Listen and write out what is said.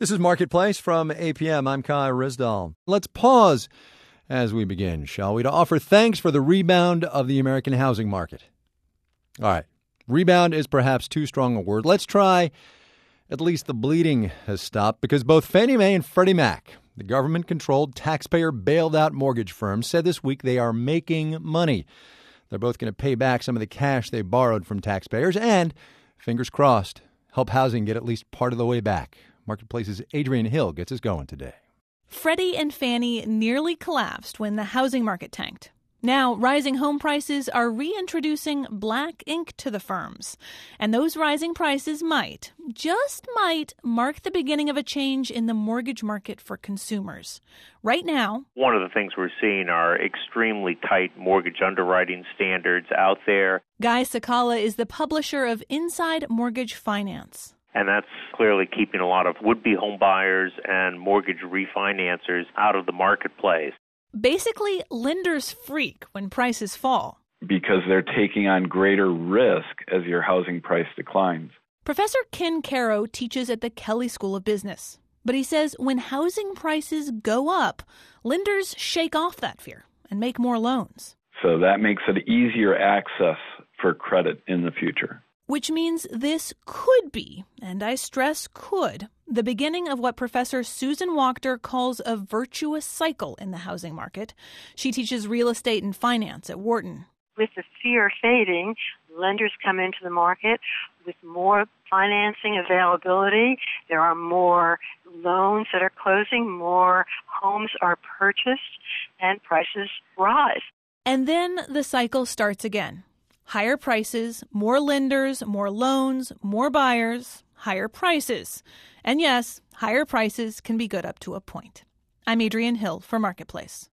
This is Marketplace from APM. I'm Kai Rizdal. Let's pause as we begin, shall we, to offer thanks for the rebound of the American housing market. All right. Rebound is perhaps too strong a word. Let's try at least the bleeding has stopped, because both Fannie Mae and Freddie Mac, the government-controlled, taxpayer-bailed-out mortgage firms, said this week they are making money. They're both going to pay back some of the cash they borrowed from taxpayers and, fingers crossed, help housing get at least part of the way back. Marketplace's Adrian Hill gets us going today. Freddie and Fannie nearly collapsed when the housing market tanked. Now, rising home prices are reintroducing black ink to the firms. And those rising prices might, just might, mark the beginning of a change in the mortgage market for consumers. Right now, one of the things we're seeing are extremely tight mortgage underwriting standards out there. Guy Cecala is the publisher of Inside Mortgage Finance. And that's clearly keeping a lot of would-be home buyers and mortgage refinancers out of the marketplace. Basically, lenders freak when prices fall. Because they're taking on greater risk as your housing price declines. Professor Ken Caro teaches at the Kelley School of Business. But he says when housing prices go up, lenders shake off that fear and make more loans. So that makes it easier access for credit in the future. Which means this could be, and I stress could, the beginning of what Professor Susan Wachter calls a virtuous cycle in the housing market. She teaches real estate and finance at Wharton. With the fear fading, lenders come into the market with more financing availability. There are more loans that are closing, more homes are purchased, and prices rise. And then the cycle starts again. Higher prices, more lenders, more loans, more buyers, higher prices. And yes, higher prices can be good up to a point. I'm Adrian Hill for Marketplace.